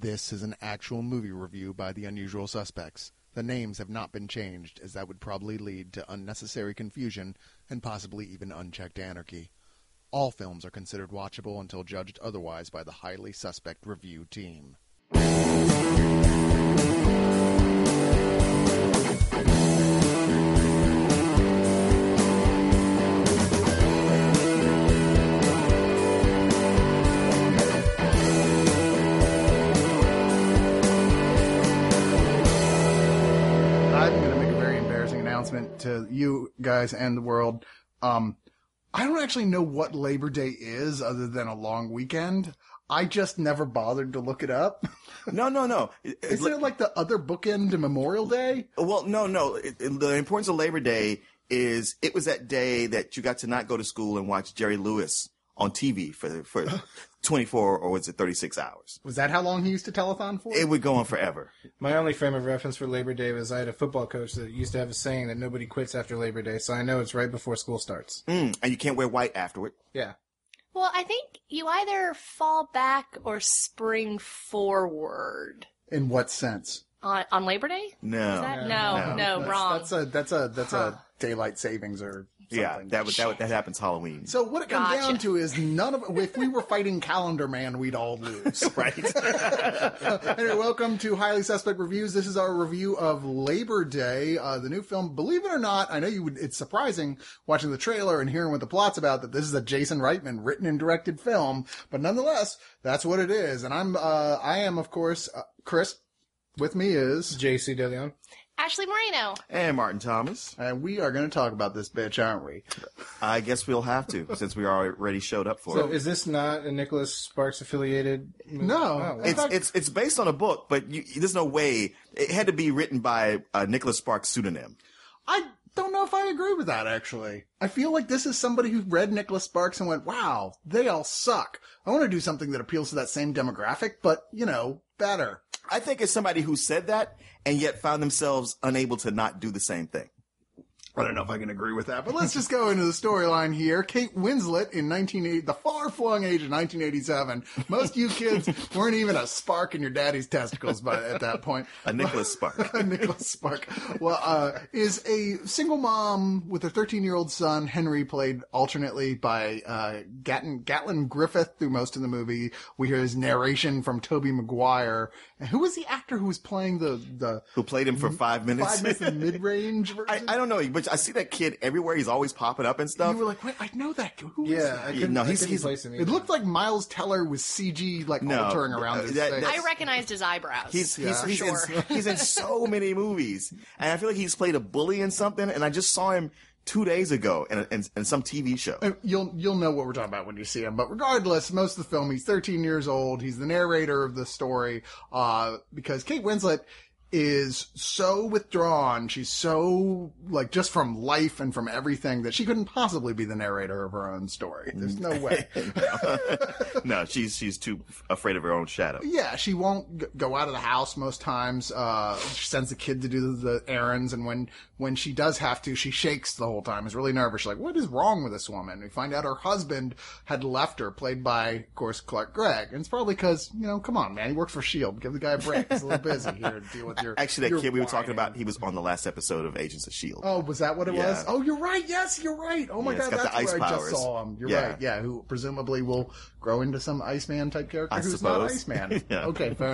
This is an actual movie review by The Unusual Suspects. The names have not been changed, as that would probably lead to unnecessary confusion and possibly even unchecked anarchy. All films are considered watchable until judged otherwise by the Highly Suspect Review team. To you guys and the world. I don't actually know what Labor Day is other than a long weekend. I just never bothered to look it up. No. Isn't it like the other bookend to Memorial Day? Well, no. The importance of Labor Day is it was that day that you got to not go to school and watch Jerry Lewis on TV for 24 or was it 36 hours? Was that how long he used to telethon for? It would go on forever. My only frame of reference for Labor Day was I had a football coach that used to have a saying that nobody quits after Labor Day, so I know it's right before school starts. And you can't wear white afterward. Yeah. Well, I think you either fall back or spring forward. In what sense? On Labor Day? No. Is that? No, wrong. That's a daylight savings or something. Yeah, that happens Halloween. So what it comes down to is if we were fighting Calendar Man, we'd all lose. Right. Anyway, welcome to Highly Suspect Reviews. This is our review of Labor Day, the new film. Believe it or not, I know it's surprising watching the trailer and hearing what the plot's about that this is a Jason Reitman written and directed film, but nonetheless, that's what it is. And I am, of course, Chris. With me is J.C. DeLeon. Ashley Moreno. And Martin Thomas. And we are going to talk about this bitch, aren't we? I guess we'll have to, since we already showed up for it. So is this not a Nicholas Sparks affiliated movie? No. It's based on a book, but there's no way. It had to be written by a Nicholas Sparks pseudonym. I don't know if I agree with that, actually. I feel like this is somebody who read Nicholas Sparks and went, wow, they all suck. I want to do something that appeals to that same demographic, but, better. I think it's somebody who said that and yet found themselves unable to not do the same thing. I don't know if I can agree with that, but let's just go into the storyline here. Kate Winslet in the far-flung age of 1987. Most of you kids weren't even a spark in your daddy's testicles at that point. A Nicholas Spark. A Nicholas Spark. Well, is a single mom with her 13-year-old son, Henry, played alternately by Gatlin Griffith through most of the movie. We hear his narration from Tobey Maguire. And who was the actor who was playing who played him for 5 minutes? 5 minutes in mid-range version? I don't know, but I see that kid everywhere. He's always popping up and stuff. You were like, wait, I know that. Who is that? He's place him. It looked like Miles Teller with CG altering around his face. I recognized his eyebrows. He's in so many movies, and I feel like he's played a bully in something. And I just saw him 2 days ago in some TV show. You'll know what we're talking about when you see him. But regardless, most of the film, he's 13 years old. He's the narrator of the story, because Kate Winslet is so withdrawn. She's so, just from life and from everything that she couldn't possibly be the narrator of her own story. There's no way. No, she's too afraid of her own shadow. Yeah, she won't go out of the house most times. She sends the kid to do the errands, and when she does have to, she shakes the whole time. Is really nervous. She's like, what is wrong with this woman? We find out her husband had left her, played by, of course, Clark Gregg. And it's probably because, come on, man, he works for S.H.I.E.L.D. Give the guy a break. He's a little busy here to deal with Actually, that kid we were talking about, he was on the last episode of Agents of S.H.I.E.L.D. Oh, was that what it was? Oh, you're right. Yes, you're right. Oh my God, that's where I just saw him. You're right. Yeah, who presumably will grow into some Iceman type character who's not Iceman. Yeah. Okay, fair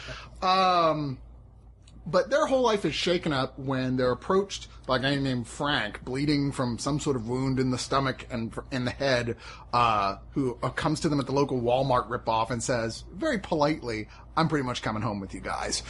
enough. But their whole life is shaken up when they're approached by a guy named Frank, bleeding from some sort of wound in the stomach and in the head, who comes to them at the local Walmart ripoff and says, very politely, I'm pretty much coming home with you guys.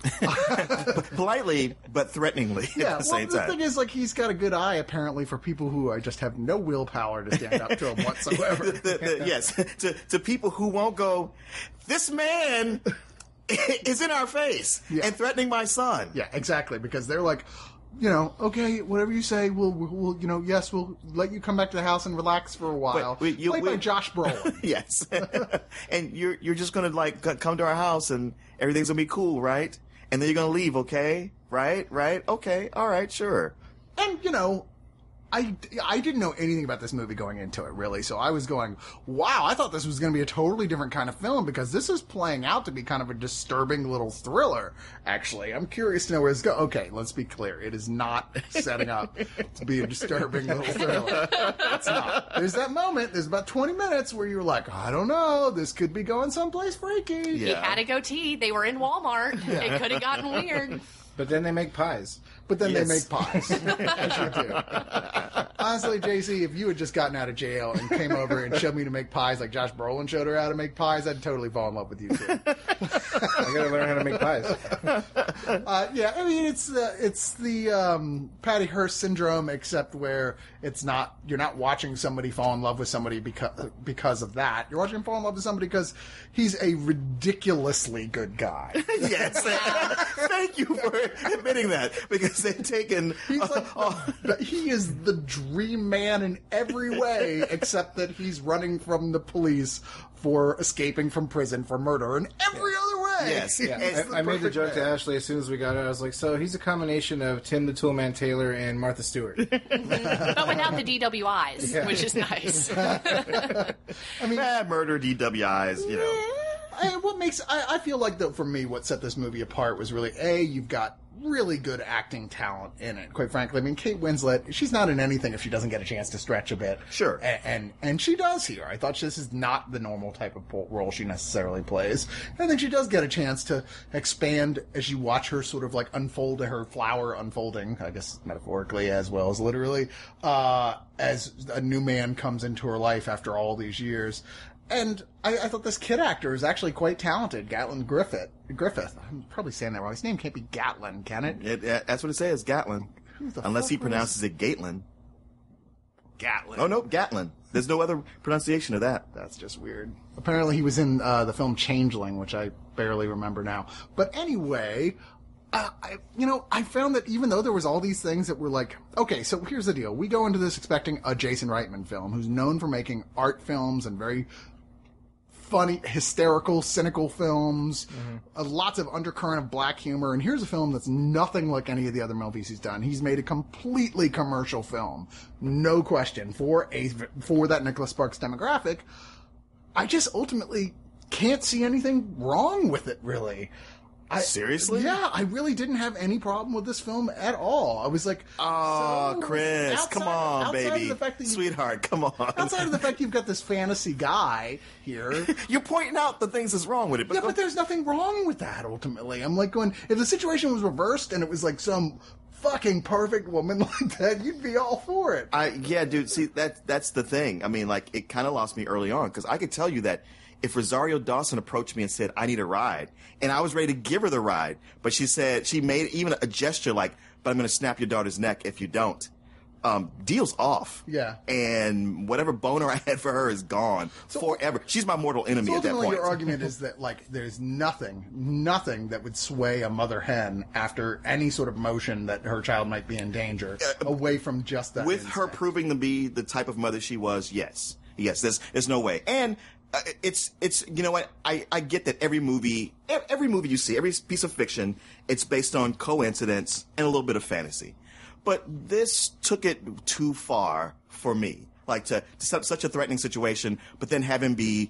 Politely, but threateningly at the same time. The thing is, he's got a good eye, apparently, for people who just have no willpower to stand up to him whatsoever. Yes, to people who won't go, this man is in our face and threatening my son. Yeah, exactly, because they're like, okay, whatever you say, we'll yes, we'll let you come back to the house and relax for a while. Played by Josh Brolin. Yes. And you're just going to come to our house and everything's going to be cool, right? And then you're going to leave, okay? Right? Okay. All right, sure. And, I didn't know anything about this movie going into it, really. So I was going, wow, I thought this was going to be a totally different kind of film because this is playing out to be kind of a disturbing little thriller, actually. I'm curious to know where it's going. Okay, let's be clear. It is not setting up to be a disturbing little thriller. It's not. There's that moment, there's about 20 minutes where you're like, I don't know, this could be going someplace freaky. He had a goatee. They were in Walmart. It could have gotten weird. But then they make pies. But then Yes. they make pies. As you do. Honestly, JC, if you had just gotten out of jail and came over and showed me to make pies like Josh Brolin showed her how to make pies, I'd totally fall in love with you too. I gotta learn how to make pies. Yeah, I mean it's the Patty Hearst syndrome, except where you're not watching somebody fall in love with somebody because of that. You're watching him fall in love with somebody because he's a ridiculously good guy. Yes. Thank you for admitting that, because they've taken. He's like he is the dream man in every way, except that he's running from the police for escaping from prison for murder in every other way. Yes. Yeah, It's I made the perfect joke to man. Ashley as soon as we got it. I was like, so he's a combination of Tim the Toolman Taylor and Martha Stewart. But without the DWIs, Yeah. which is nice. bad murder, DWIs, you know. I feel like that for me, what set this movie apart was really you've got really good acting talent in it. Quite frankly, I mean, Kate Winslet, she's not in anything if she doesn't get a chance to stretch a bit. Sure. And she does here. I thought this is not the normal type of role she necessarily plays. I think she does get a chance to expand as you watch her sort of like unfold, her flower unfolding, I guess metaphorically as well as literally, as a new man comes into her life after all these years. And I thought this kid actor is actually quite talented, Gatlin Griffith. I'm probably saying that wrong. His name can't be Gatlin, can it? That's what it says, Gatlin. Unless he pronounces it Gatlin. Gatlin. Oh, no, Gatlin. There's no other pronunciation of that. That's just weird. Apparently he was in the film Changeling, which I barely remember now. But anyway, I found that even though there was all these things that were like, okay, so here's the deal. We go into this expecting a Jason Reitman film who's known for making art films and very funny, hysterical, cynical films, lots of undercurrent of black humor. And here's a film that's nothing like any of the other movies he's done. He's made a completely commercial film, no question, for that Nicholas Sparks demographic. I just ultimately can't see anything wrong with it, really. Seriously? Yeah, I really didn't have any problem with this film at all. I was like, Oh, Chris, come on, outside of baby. the fact that Sweetheart, come on. outside of the fact you've got this fantasy guy here. You're pointing out the things that's wrong with it. Yeah, but there's nothing wrong with that, ultimately. I'm like going, if the situation was reversed and it was like some fucking perfect woman like that, you'd be all for it. Yeah, dude, see, that's the thing. I mean, like, it kind of lost me early on, because I could tell you that if Rosario Dawson approached me and said, I need a ride, and I was ready to give her the ride, but she made even a gesture like, but I'm going to snap your daughter's neck if you don't. Deal's off. Yeah. And whatever boner I had for her is gone forever. She's my mortal enemy So at that ultimately, point. your argument is that, like, there's nothing that would sway a mother hen after any sort of motion that her child might be in danger away from just that. With her instinct. proving to be the type of mother she was, yes. There's no way. And it's you know what, I get that every movie you see, every piece of fiction, it's based on coincidence and a little bit of fantasy. But this took it too far for me, like to set up such a threatening situation, but then have him be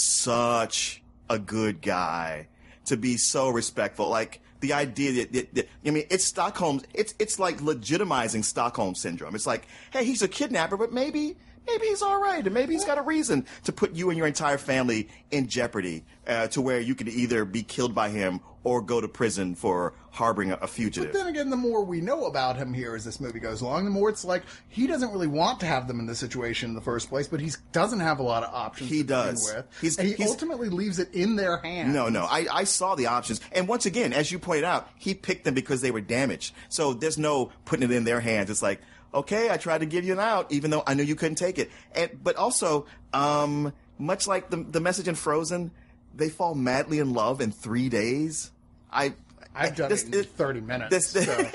such a good guy, to be so respectful. Like, the idea that I mean, it's Stockholm. It's like legitimizing Stockholm syndrome. It's like, hey, he's a kidnapper, but maybe he's all right, and maybe he's got a reason to put you and your entire family in jeopardy, to where you could either be killed by him or go to prison for harboring a fugitive. But then again, the more we know about him here as this movie goes along, the more it's like he doesn't really want to have them in this situation in the first place, but he doesn't have a lot of options He to begin does. with. And he ultimately leaves it in their hands. No, I saw the options. And once again, as you pointed out, he picked them because they were damaged. So there's no putting it in their hands. It's like, okay, I tried to give you an out, even though I knew you couldn't take it. But also, much like the message in Frozen, they fall madly in love in 3 days. I've done it in 30 minutes.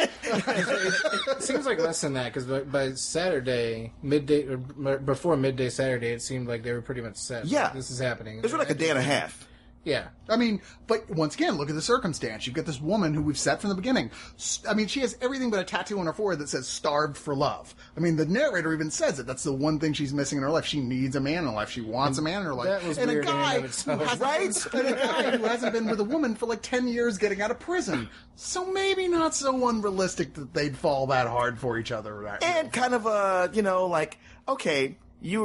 It seems like less than that, because by Saturday, midday, or before midday Saturday, it seemed like they were pretty much set. Yeah. Like, this is happening. It was like a day and a half. Yeah. I mean, but once again, look at the circumstance. You've got this woman who we've set from the beginning. I mean, she has everything but a tattoo on her forehead that says "starved for love." I mean, the narrator even says it. That's the one thing she's missing in her life. She needs a man in her life. She wants a man in her life. That was and weird a in and guy of itself. who hasn't and a guy who hasn't been with a woman for like 10 years getting out of prison. So maybe not so unrealistic that they'd fall that hard for each other. And kind of like, okay,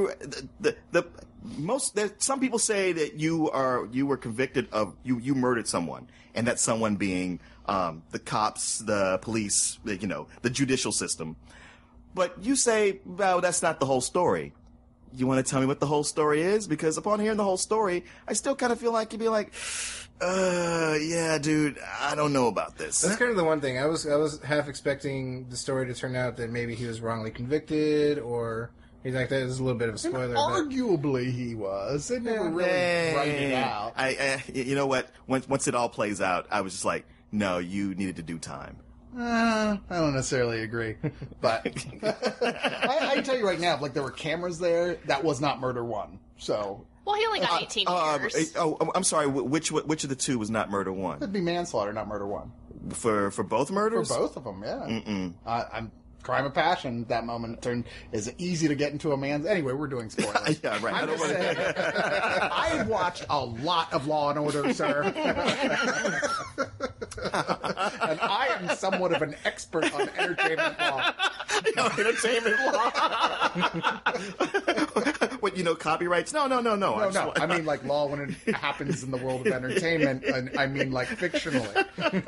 some people say that you were convicted of you murdered someone, and that someone being the cops, the police, the judicial system. But you say, well, that's not the whole story. You want to tell me what the whole story is? Because upon hearing the whole story, I still kind of feel like you'd be like, yeah, dude, I don't know about this. That's kind of the one thing. I was half expecting the story to turn out that maybe he was wrongly convicted, or he's like, that is a little bit of a spoiler. Arguably, he was. They never really write it out. You know what? Once it all plays out, I was just like, no, you needed to do time. I don't necessarily agree, but I can tell you right now, if there were cameras there, that was not murder one. So, Well, he only got 18 years. I'm sorry. Which of the two was not murder one? it'd be manslaughter, not murder one. For both murders? For both of them, yeah. I'm crime of passion. At that moment is easy to get into a man's. Anyway, we're doing spoilers. Yeah, right. I have watched a lot of Law and Order, sir. And I am somewhat of an expert on entertainment law. Entertainment law. What, copyrights? No. No. I mean, law when it happens in the world of entertainment, and I mean, fictionally.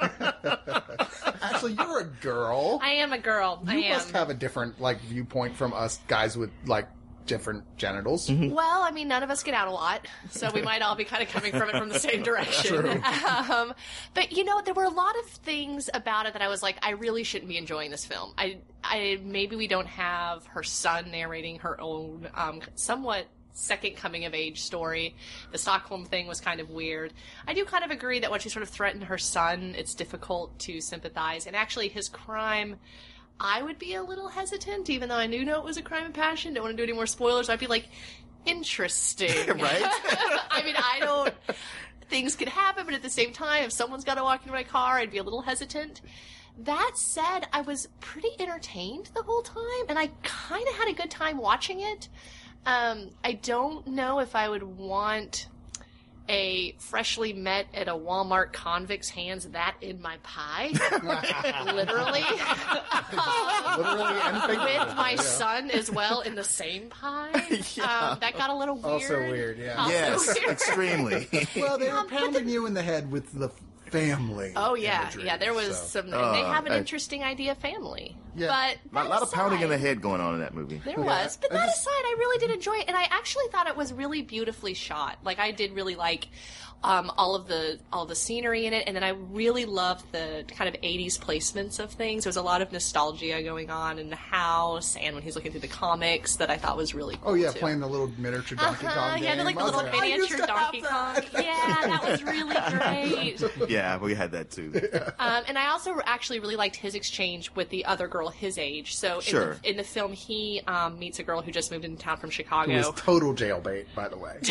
Actually, you're a girl. I am a girl. You must have a different, viewpoint from us guys with, different genitals. Well, I mean, none of us get out a lot, so we might all be kind of coming from it from the same direction. But there were a lot of things about it that I was like, I really shouldn't be enjoying this film. Maybe we don't have her son narrating her own somewhat second coming of age story. The Stockholm thing was kind of weird. I do kind of agree that when she sort of threatened her son, it's difficult to sympathize. And actually, his crime, I would be a little hesitant, even though I know it was a crime of passion. Don't want to do any more spoilers. I'd be like, interesting. Right? I mean, things could happen, but at the same time, if someone's got to walk into my car, I'd be a little hesitant. That said, I was pretty entertained the whole time, and I kind of had a good time watching it. I don't know if I would want a freshly met at a Walmart convict's hands that in my pie. Literally. Literally and figuratively. With my son as well in the same pie. That got a little weird. Also weird, yeah. Yes, extremely. Well, they were pounding you in the head with the family. Oh, yeah. imagery, Yeah, there was so. some... And they have an interesting idea of family. Yeah. But A lot of pounding in the aside- head going on in that movie. There was. But that aside, I really did enjoy it. And I actually thought it was really beautifully shot. I did really like all of the scenery in it. And then I really loved the kind of 80s placements of things. There was a lot of nostalgia going on in the house and when he's looking through the comics that I thought was really cool, Oh, yeah, too. playing the little miniature Donkey Kong game. Yeah, they're like the I was little I used miniature to have Donkey that. Kong. Yeah, that was really great. Yeah, we had that too. And I also actually really liked his exchange with the other girl his age. So Sure. in the film, he meets a girl who just moved into town from Chicago. It was total jailbait, by the way.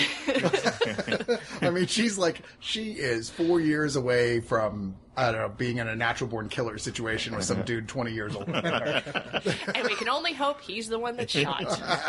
I mean, she is 4 years away from, I don't know, being in a natural born killer situation with some dude 20 years old. And we can only hope he's the one that's shot.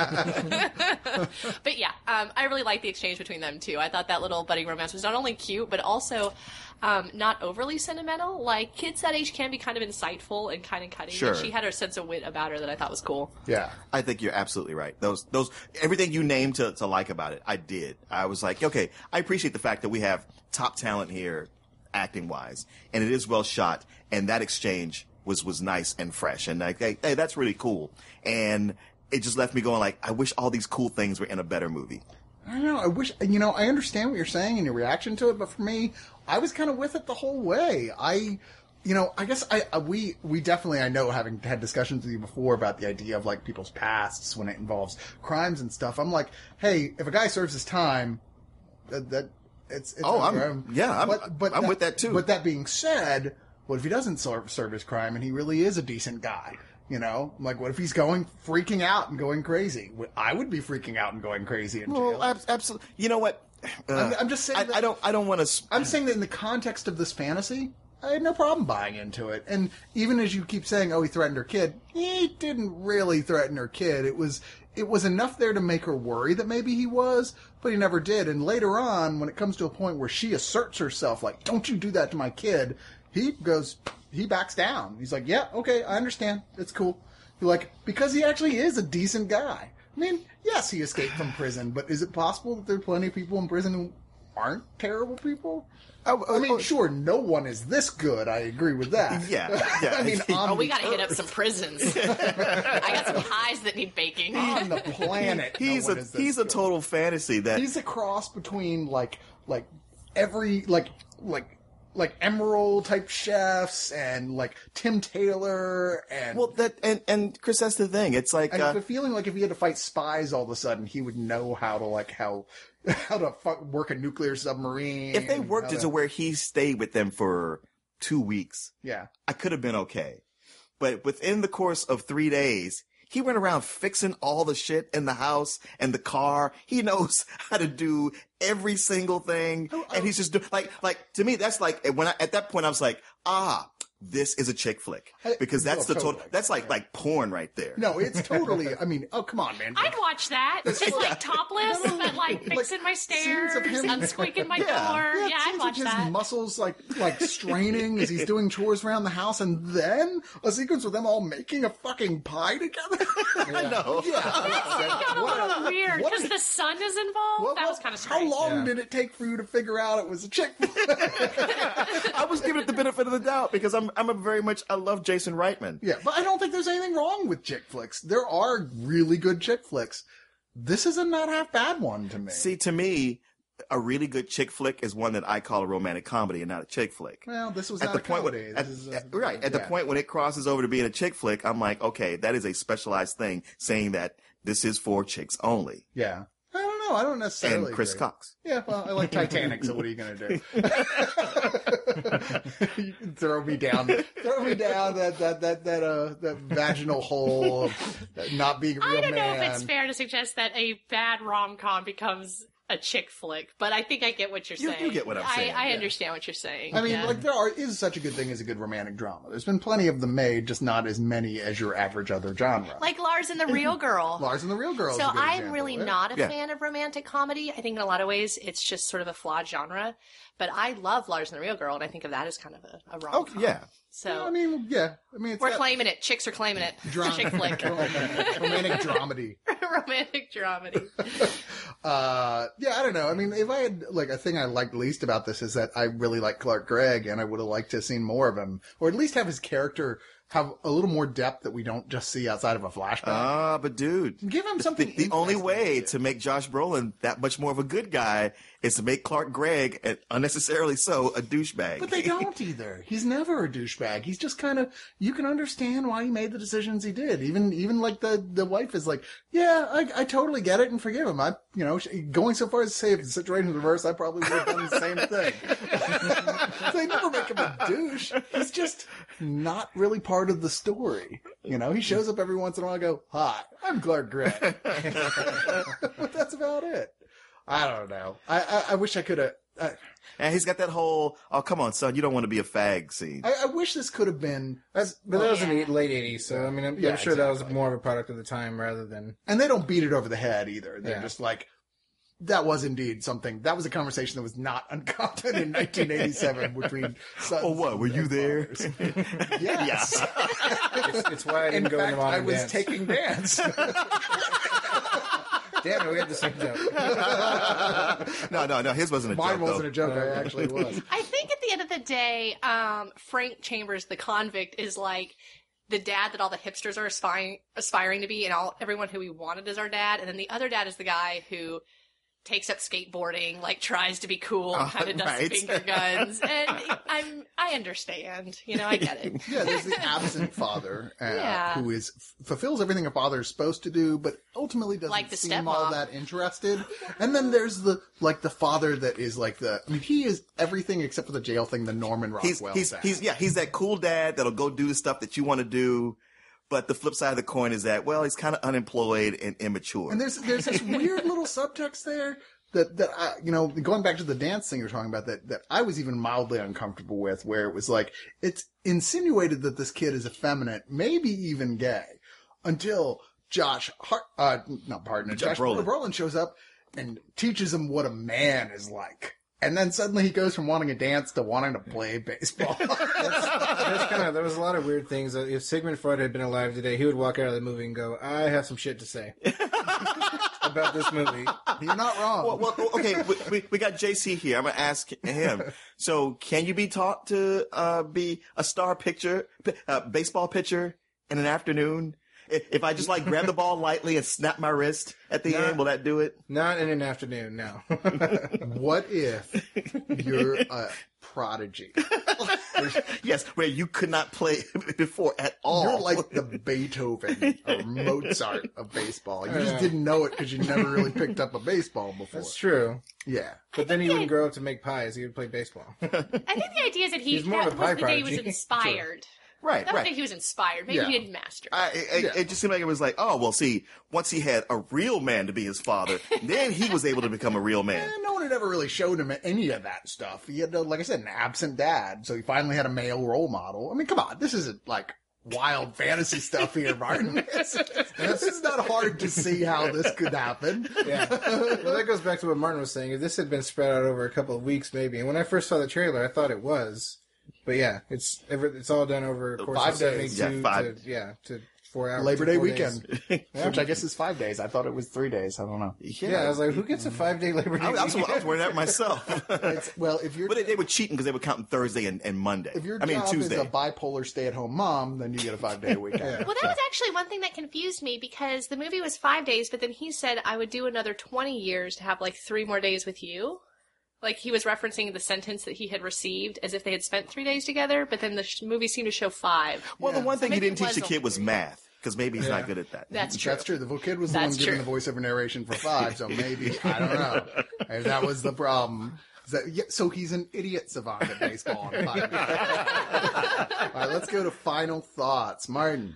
But yeah, I really liked the exchange between them too. I thought that little budding romance was not only cute, but also not overly sentimental. Kids that age can be kind of insightful and kind of cutting. Sure. And she had a sense of wit about her that I thought was cool. Yeah. I think you're absolutely right. Those everything you named to like about it, I did. I was like, okay, I appreciate the fact that we have top talent here, acting wise, and it is well shot, and that exchange was nice and fresh, and hey, that's really cool. And it just left me going I wish all these cool things were in a better movie. I don't know. I wish, I understand what you're saying and your reaction to it, but for me, I was kind of with it the whole way. I guess we definitely, I know, having had discussions with you before about the idea of people's pasts when it involves crimes and stuff. I'm like, hey, if a guy serves his time, it's I'm with that too. But that being said, what if he doesn't serve his crime and he really is a decent guy? What if he's freaking out and going crazy? I would be freaking out and going crazy in jail. Well, absolutely. You know what? I'm just saying. I don't want to. I'm saying that in the context of this fantasy, I had no problem buying into it. And even as you keep saying, "Oh, he threatened her kid," he didn't really threaten her kid. It was enough there to make her worry that maybe he was, but he never did. And later on, when it comes to a point where she asserts herself, like, "Don't you do that to my kid," he backs down. He's like, "Yeah, okay, I understand. It's cool." Because he actually is a decent guy. I mean, yes, he escaped from prison, but is it possible that there are plenty of people in prison who aren't terrible people? I mean, sure, no one is this good. I agree with that. Yeah. I mean, we got to hit up some prisons. I got some pies that need baking. On the planet, he's a total fantasy that he's a cross between every Emerald type chefs and like Tim Taylor and and Chris, that's the thing. It's like the feeling like if he had to fight spies all of a sudden, he would know how to work a nuclear submarine. If they worked it to where he stayed with them for 2 weeks, yeah, I could have been okay. But within the course of 3 days, he went around fixing all the shit in the house and the car. He knows how to do every single thing. And he's just like, to me, that's like, at that point, I was like, this is a chick flick. Because that's that's like porn right there. No, it's totally, I mean, oh, come on, man. I'd watch that. It's like topless, but like fixing my stairs, unsqueaking my door. Yeah, I'd watch that. His muscles like straining as he's doing chores around the house, and then a sequence with them all making a fucking pie together. I know. Yeah. That got a little weird because the son is involved. That was kind of strange. How long did it take for you to figure out it was a chick flick? I was giving it the benefit of the doubt because I love Jason Reitman. Yeah, but I don't think there's anything wrong with chick flicks. There are really good chick flicks. This is a not half bad one to me. See, to me, a really good chick flick is one that I call a romantic comedy and not a chick flick. Well, this was not a comedy. At the point when it crosses over to being a chick flick, I'm like, okay, that is a specialized thing, saying that this is for chicks only. Yeah. I don't know. I don't necessarily And Chris agree. Cox. Yeah, well, I like Titanic, so what are you going to do? You can throw me down that vaginal hole of not being a real man. I don't know if it's fair to suggest that a bad rom-com becomes a chick flick, but I think I get what you're saying. You get what I'm saying. I understand what you're saying. I mean, is such a good thing as a good romantic drama. There's been plenty of them made, just not as many as your average other genre. Like Lars and the Real Girl. Lars and the Real Girl. So is a good I'm example really of it. not a fan of romantic comedy. I think in a lot of ways it's just sort of a flawed genre. But I love Lars and the Real Girl, and I think of that as kind of a rom-com. Oh, yeah. So I mean, it's we're claiming it. Chicks are claiming it. Chick flick. romantic dramedy. Romantic dramedy. Yeah, I don't know. I mean, if I had a thing I liked least about this is that I really like Clark Gregg, and I would have liked to have seen more of him, or at least have his character have a little more depth that we don't just see outside of a flashback. But dude, give him something. The only way to make Josh Brolin that much more of a good guy is to make Clark Gregg, and unnecessarily so, a douchebag. But they don't either. He's never a douchebag. He's just kind of, you can understand why he made the decisions he did. Even like the wife is like, yeah, I totally get it and forgive him. Going so far as to say if the situation was reversed, I probably would have done the same thing. They never make him a douche. He's just not really part of the story. He shows up every once in a while and go, hi, I'm Clark Gregg. But that's about it. I don't know. I wish I could have. And he's got that whole, oh, come on, son, you don't want to be a fag scene. I wish this could have been. But that was in the late 80s, so I mean, I'm sure exactly. that was more of a product of the time rather than. And they don't beat it over the head either. They're just like, that was indeed something. That was a conversation that was not uncommon in 1987 between sons. Oh, what? Were you there? Yes. Yeah. It's why I didn't go into mom and dance. I was taking dance. Damn it, we had the same joke. No, his wasn't a joke. Mine wasn't though. a joke. I actually was. I think at the end of the day, Frank Chambers, the convict, is like the dad that all the hipsters are aspiring to be, and everyone who we wanted as our dad. And then the other dad is the guy who takes up skateboarding, tries to be cool, kind of does right. finger guns. And I understand. I get it. Yeah, there's the absent father who fulfills everything a father is supposed to do, but ultimately doesn't seem all that interested. And then there's the father that is he is everything except for the jail thing, the Norman Rockwell dad. He's that cool dad that'll go do the stuff that you want to do. But the flip side of the coin is that, well, he's kind of unemployed and immature. And there's this weird little subtext there that I, going back to the dance thing you're talking about, that I was even mildly uncomfortable with, where it was like, it's insinuated that this kid is effeminate, maybe even gay, until Josh Brolin shows up and teaches him what a man is like. And then suddenly he goes from wanting to dance to wanting to play baseball. There was a lot of weird things. If Sigmund Freud had been alive today, he would walk out of the movie and go, I have some shit to say about this movie. You're not wrong. Well, okay, we got JC here. I'm going to ask him. So can you be taught to be a star baseball pitcher in an afternoon? If I just grab the ball lightly and snap my wrist at the end, will that do it? Not in an afternoon, no. What if you're a prodigy? Yes, where you could not play before at all. You're like the Beethoven or Mozart of baseball. You just didn't know it because you never really picked up a baseball before. That's true. Yeah. But then he wouldn't grow up to make pies. He would play baseball. I think the idea is that He's more of a pie the day he was prodigy. inspired. Right, I don't think he was inspired. Maybe he didn't master. It just seemed like it was like, oh, well, see, once he had a real man to be his father, then he was able to become a real man. No one had ever really showed him any of that stuff. He had, like I said, an absent dad, so he finally had a male role model. I mean, come on, this isn't wild fantasy stuff here, Martin. It's not hard to see how this could happen. Yeah. Well, that goes back to what Martin was saying. If this had been spread out over a couple of weeks, maybe. And when I first saw the trailer, I thought it was. But yeah, it's all done over a course 5 of days. 72 to 4 hours. Labor Day 4 weekend, days. which I guess is 5 days. I thought it was 3 days. I don't know. Yeah, I was like, who gets a 5-day Labor Day I weekend? was worried that myself. If you're, But they were cheating because they were counting Thursday and Monday. if your job Tuesday. is a bipolar stay-at-home mom, then you get a 5-day weekend. Well, that was actually one thing that confused me because the movie was 5 days, but then he said I would do another 20 years to have 3 more days with you. He was referencing the sentence that he had received as if they had spent 3 days together, but then the movie seemed to show 5. Well, the one thing he maybe didn't it teach the was kid was math, because maybe he's not good at that. That's true. That's true. The kid was the one giving the voiceover narration for 5, so maybe, I don't know. Maybe that was the problem. So he's an idiot savant at baseball on 5 days. All right, let's go to final thoughts. Martin.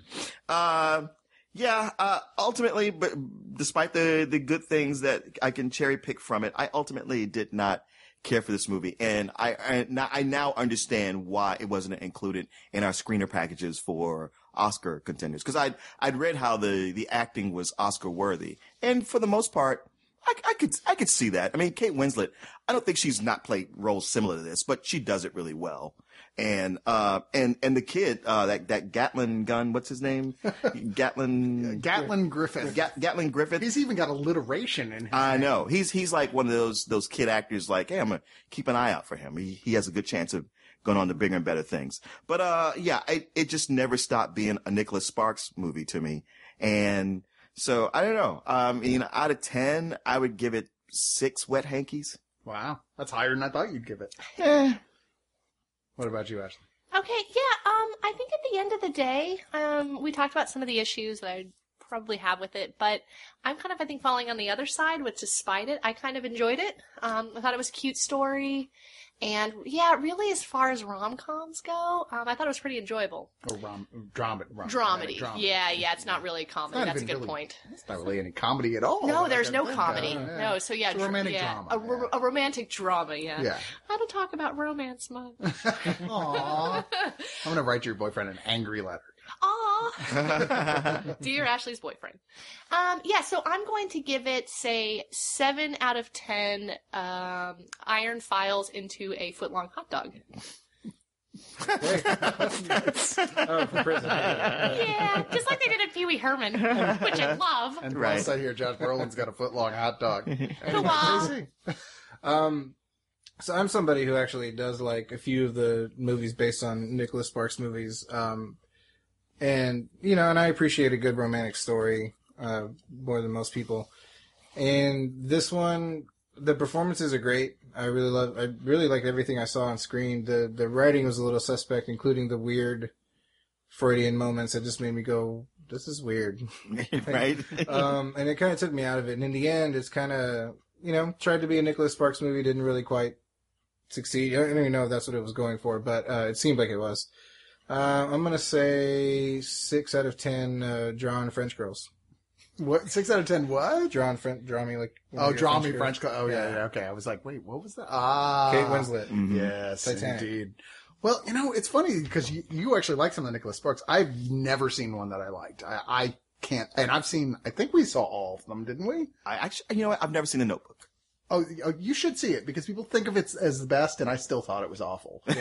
Ultimately, but despite the good things that I can cherry pick from it, I ultimately did not care for this movie, and I now understand why it wasn't included in our screener packages for Oscar contenders, because I'd read how the acting was Oscar worthy, and for the most part, I could see that. I mean, Kate Winslet, I don't think she's not played roles similar to this, but she does it really well. And the kid, that Gatlin gun, what's his name? Gatlin Griffith. Gatlin Griffith. He's even got alliteration in him. I know. He's like one of those kid actors, like, hey, I'm gonna keep an eye out for him. He has a good chance of going on to bigger and better things. But, it just never stopped being a Nicholas Sparks movie to me. And so, I don't know. Out of 10, I would give it 6 wet hankies. Wow. That's higher than I thought you'd give it. Yeah. What about you, Ashley? Okay, yeah, I think at the end of the day, we talked about some of the issues that I'd probably have with it, but I'm kind of, I think, falling on the other side, which despite it, I kind of enjoyed it. I thought it was a cute story, and yeah, really, as far as rom-coms go, I thought it was pretty enjoyable. Or dramedy. Yeah, it's not really a comedy. That's a good point. It's not really any comedy at all. No, there's no comedy. No, so yeah, it's a romantic drama. A romantic drama, yeah. Yeah. I don't talk about romance much. Aww. I'm gonna write your boyfriend an angry letter. Aw. Dear Ashley's boyfriend. So I'm going to give it, say, 7 out of 10 iron files into a foot-long hot dog. For prison. Yeah, just like they did at Pee Wee Herman, which I love. And Right. right here, Josh Brolin's got a foot-long hot dog. So I'm somebody who actually does like a few of the movies based on Nicholas Sparks movies. And I appreciate a good romantic story, more than most people. And this one, the performances are great. I really liked everything I saw on screen. The writing was a little suspect, including the weird Freudian moments that just made me go, this is weird. Right? And it kind of took me out of it. And in the end, it's kind of, tried to be a Nicholas Sparks movie, didn't really quite succeed. I don't even know if that's what it was going for, but it seemed like it was. I'm going to say 6 out of 10 drawn French girls. What? 6 out of 10 what? Draw me like. one Oh, of your Draw Me girls. French. Oh, yeah. Okay. I was like, wait, what was that? Ah. Kate Winslet. Yes, Titanic. indeed. Well, it's funny because you actually like some of the Nicholas Sparks. I've never seen one that I liked. I can't, and I think we saw all of them, didn't we? I actually, you know what? I've never seen The Notebook. Oh, you should see it because people think of it as the best, and I still thought it was awful. No,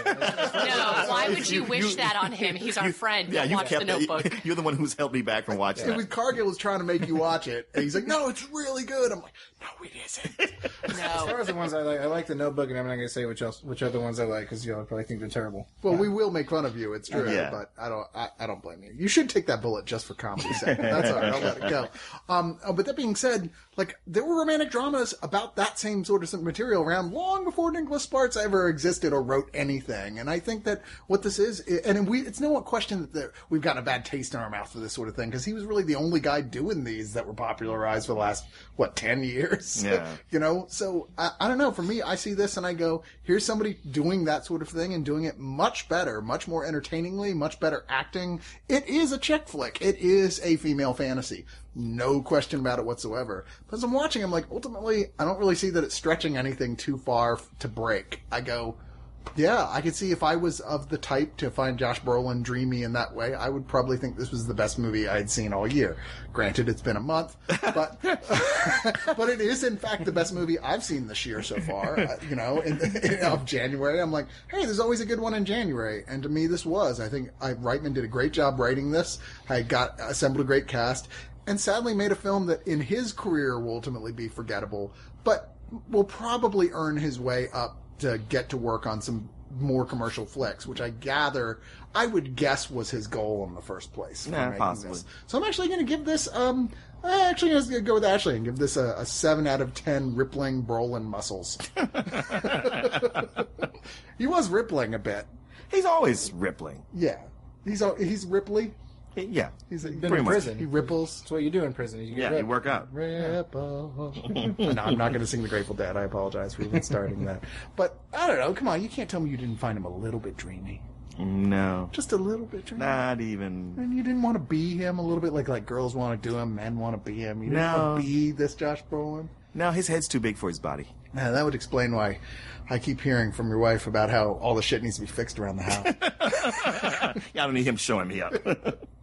why would you wish that on him? He's our friend. Yeah, He'll you watch The Notebook. You're the one who's held me back from watching It that. was Cargill was trying to make you watch it, and he's like, "No, it's really good." I'm like, "No, it isn't." As No. far as the ones I like The Notebook, and I'm not going to say which other ones I like because you'll probably think they're terrible. Well, we will make fun of you. It's true, Yeah. but I don't blame you. You should take that bullet just for comedy's sake. That's all right. I'll let it go. But that being said, like there were romantic dramas about that same sort of material around long before Nicholas Sparks ever existed or wrote anything. And I think that what this is, and it's no question that we've gotten a bad taste in our mouth for this sort of thing because he was really the only guy doing these that were popularized for the last 10 years. Yeah. So I don't know. For me, I see this and I go, here's somebody doing that sort of thing and doing it much better, much more entertainingly, much better acting. It is a chick flick. It is a female fantasy. No question about it whatsoever. But as I'm watching, I'm like, ultimately, I don't really see that it's stretching anything too far to break. I go, yeah, I could see if I was of the type to find Josh Brolin dreamy in that way, I would probably think this was the best movie I'd seen all year. Granted, it's been a month, but but it is in fact the best movie I've seen this year so far. Of January, I'm like, hey, there's always a good one in January, and to me, this was. I think Reitman did a great job writing this. I assembled a great cast, and sadly made a film that in his career will ultimately be forgettable, but will probably earn his way up to get to work on some more commercial flicks, which I would guess was his goal in the first place. Yeah, making possibly. This. So I'm actually going to give this, I'm actually going to go with Ashley and give this a 7 out of 10 rippling Brolin muscles. He was rippling a bit. He's always rippling. Yeah. He's Ripley. Yeah. He's Been Pretty in much. prison. He ripples. That's what you do in prison. You get Yeah, ripped. you work out. Ripple. No, I'm not going to sing The Grateful Dead. I apologize for even starting that. But I don't know. Come on, you can't tell me you didn't find him a little bit dreamy. No. Just a little bit dreamy. Not even. And you didn't want to be him a little bit, like girls want to do him, men want to be him. You didn't want to be this Josh Brolin. No, his head's too big for his body. Man, that would explain why I keep hearing from your wife about how all the shit needs to be fixed around the house. Yeah, I don't need him showing me up.